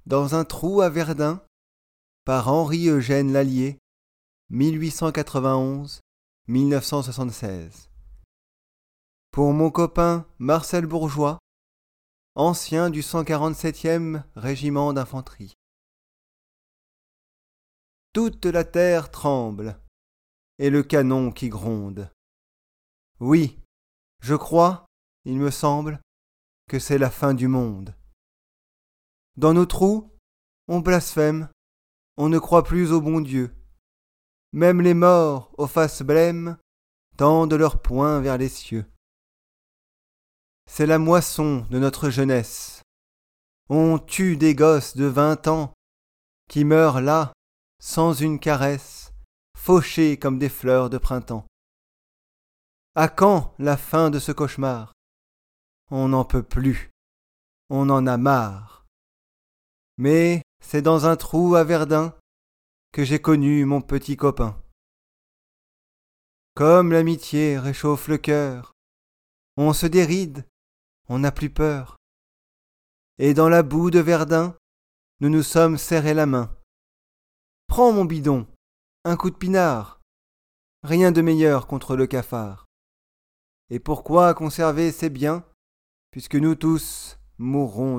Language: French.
dans un trou à Verdun, par Henri-Eugène Lallier, 1891-1976. Pour mon copain Marcel Bourgeois, ancien du 147e régiment d'infanterie. Toute la terre tremble, et le canon qui gronde. Oui, je crois, il me semble, que c'est la fin du monde. Dans nos trous, on blasphème, on ne croit plus au bon Dieu. Même les morts aux faces blêmes tendent leurs poings vers les cieux. C'est la moisson de notre jeunesse. On tue des gosses de 20 ans qui meurent là, sans une caresse, fauchés comme des fleurs de printemps. À quand la fin de ce cauchemar ? On n'en peut plus, on en a marre. Mais c'est dans un trou à Verdun que j'ai connu mon petit copain. Comme l'amitié réchauffe le cœur, on se déride, on n'a plus peur. Et dans la boue de Verdun, nous nous sommes serrés la main. Prends mon bidon, un coup de pinard, rien de meilleur contre le cafard. Et pourquoi conserver ces biens, puisque nous tous mourrons demain ?